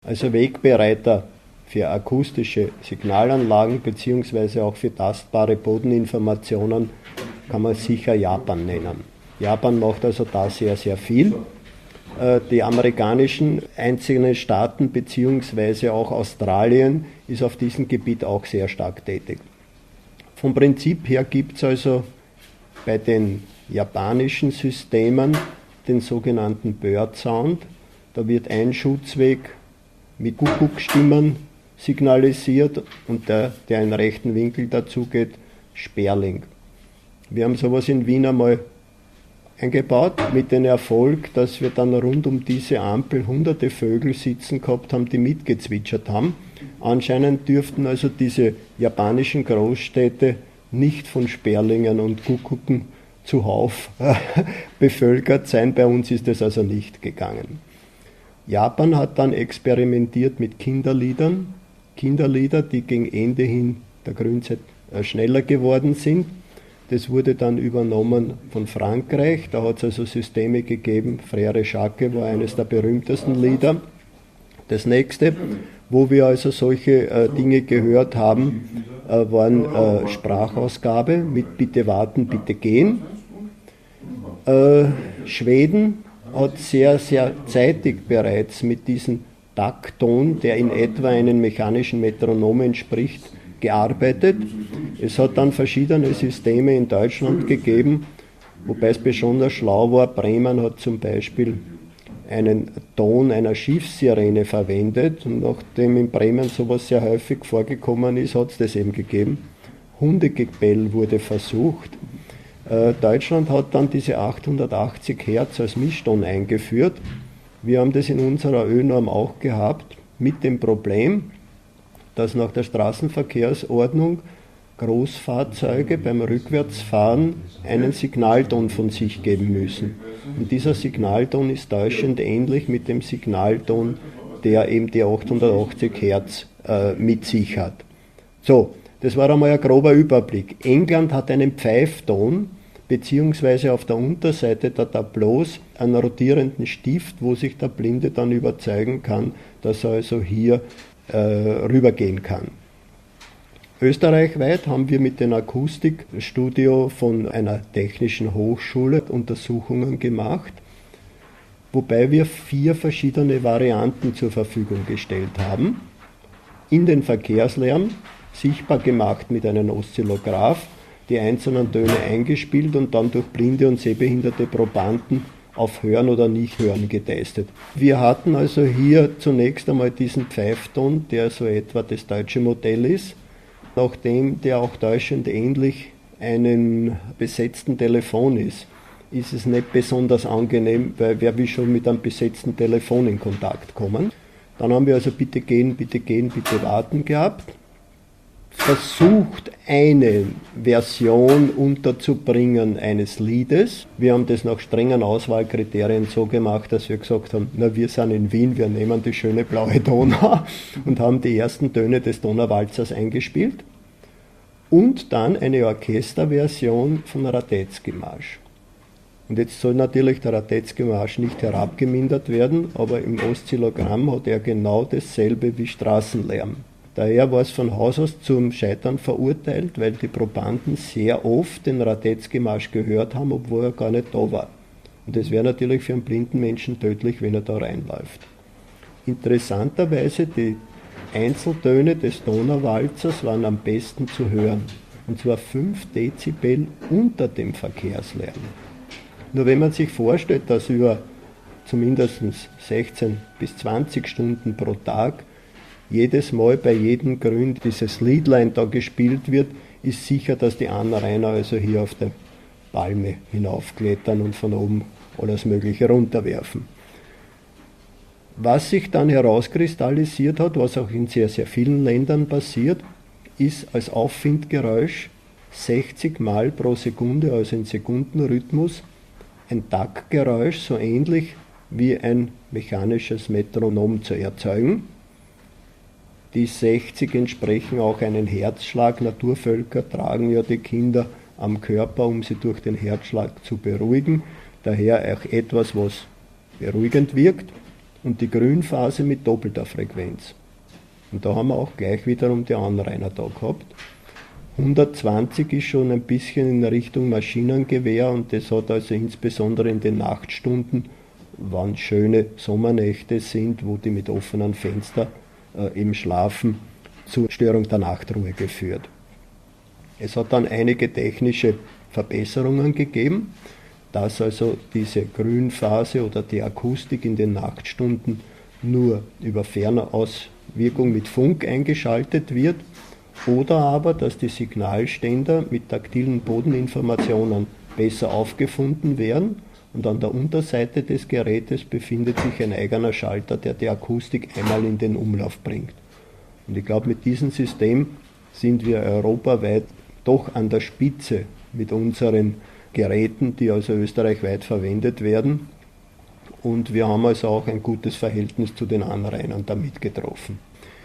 Also Wegbereiter für akustische Signalanlagen bzw. auch für tastbare Bodeninformationen kann man sicher Japan nennen. Japan macht also da sehr, sehr viel. Die amerikanischen einzelnen Staaten bzw. auch Australien ist auf diesem Gebiet auch sehr stark tätig. Vom Prinzip her gibt es also bei den japanischen Systemen den sogenannten Bird Sound. Da wird ein Schutzweg mit Kuckuckstimmen signalisiert und der in rechten Winkel dazu geht, Sperling. Wir haben sowas in Wien einmal eingebaut, mit dem Erfolg, dass wir dann rund um diese Ampel hunderte Vögel sitzen gehabt haben, die mitgezwitschert haben. Anscheinend dürften also diese japanischen Großstädte nicht von Sperlingen und Kuckucken zuhauf bevölkert sein. Bei uns ist das also nicht gegangen. Japan hat dann experimentiert mit Kinderliedern. Kinderlieder, die gegen Ende hin der Grünzeit schneller geworden sind. Das wurde dann übernommen von Frankreich. Da hat es also Systeme gegeben. Frère Jacques war eines der berühmtesten Lieder. Das nächste, wo wir also solche Dinge gehört haben, waren Sprachausgabe mit Bitte warten, bitte gehen. Schweden hat sehr, sehr zeitig bereits mit diesem Taktton, der in etwa einem mechanischen Metronom entspricht, gearbeitet. Es hat dann verschiedene Systeme in Deutschland gegeben, wobei es besonders schlau war. Bremen hat zum Beispiel einen Ton einer Schiffssirene verwendet und nachdem in Bremen sowas sehr häufig vorgekommen ist, hat es das eben gegeben. Hundegebell wurde versucht. Deutschland hat dann diese 880 Hertz als Mischton eingeführt. Wir haben das in unserer ÖNorm auch gehabt, mit dem Problem, dass nach der Straßenverkehrsordnung Großfahrzeuge beim Rückwärtsfahren einen Signalton von sich geben müssen. Und dieser Signalton ist täuschend ähnlich mit dem Signalton, der eben die 880 Hertz mit sich hat. So, das war einmal ein grober Überblick. England hat einen Pfeifton, beziehungsweise auf der Unterseite der Tableaus einen rotierenden Stift, wo sich der Blinde dann überzeugen kann, dass er also hier rübergehen kann. Österreichweit haben wir mit dem Akustikstudio von einer technischen Hochschule Untersuchungen gemacht, wobei wir 4 verschiedene Varianten zur Verfügung gestellt haben. In den Verkehrslärm, sichtbar gemacht mit einem Oszillograph, die einzelnen Töne eingespielt und dann durch blinde und sehbehinderte Probanden auf Hören oder Nicht-Hören getestet. Wir hatten also hier zunächst einmal diesen Pfeifton, der so etwa das deutsche Modell ist, nachdem der auch täuschend ähnlich einem besetzten Telefon ist es nicht besonders angenehm, weil wer will schon mit einem besetzten Telefon in Kontakt kommen. Dann haben wir also bitte gehen, bitte warten gehabt. Versucht, eine Version unterzubringen eines Liedes. Wir haben das nach strengen Auswahlkriterien so gemacht, dass wir gesagt haben, na, wir sind in Wien, wir nehmen die schöne blaue Donau und haben die ersten Töne des Donauwalzers eingespielt und dann eine Orchesterversion von Radetzky-Marsch. Und jetzt soll natürlich der Radetzky-Marsch nicht herabgemindert werden, aber im Oszillogramm hat er genau dasselbe wie Straßenlärm. Daher war es von Haus aus zum Scheitern verurteilt, weil die Probanden sehr oft den Radetzky-Marsch gehört haben, obwohl er gar nicht da war. Und das wäre natürlich für einen blinden Menschen tödlich, wenn er da reinläuft. Interessanterweise, die Einzeltöne des Donauwalzers waren am besten zu hören. Und zwar 5 Dezibel unter dem Verkehrslärm. Nur wenn man sich vorstellt, dass über zumindest 16 bis 20 Stunden pro Tag jedes Mal bei jedem Grün dieses Liedlein da gespielt wird, ist sicher, dass die Anrainer also hier auf der Palme hinaufklettern und von oben alles Mögliche runterwerfen. Was sich dann herauskristallisiert hat, was auch in sehr, sehr vielen Ländern passiert, ist als Auffindgeräusch 60 Mal pro Sekunde, also in Sekundenrhythmus, ein Taktgeräusch, so ähnlich wie ein mechanisches Metronom zu erzeugen. Die 60 entsprechen auch einem Herzschlag. Naturvölker tragen ja die Kinder am Körper, um sie durch den Herzschlag zu beruhigen. Daher auch etwas, was beruhigend wirkt. und die Grünphase mit doppelter Frequenz. Und da haben wir auch gleich wiederum die Anrainer da gehabt. 120 ist schon ein bisschen in Richtung Maschinengewehr und das hat also insbesondere in den Nachtstunden, wann schöne Sommernächte sind, wo die mit offenen Fenstern eben schlafen, zur Störung der Nachtruhe geführt. Es hat dann einige technische Verbesserungen gegeben, dass also diese Grünphase oder die Akustik in den Nachtstunden nur über Fernauswirkung mit Funk eingeschaltet wird oder aber, dass die Signalständer mit taktilen Bodeninformationen besser aufgefunden werden und an der Unterseite des Gerätes befindet sich ein eigener Schalter, der die Akustik einmal in den Umlauf bringt. Und ich glaube, mit diesem System sind wir europaweit doch an der Spitze mit unseren Geräten, die also österreichweit verwendet werden. Und wir haben also auch ein gutes Verhältnis zu den Anrainern damit getroffen.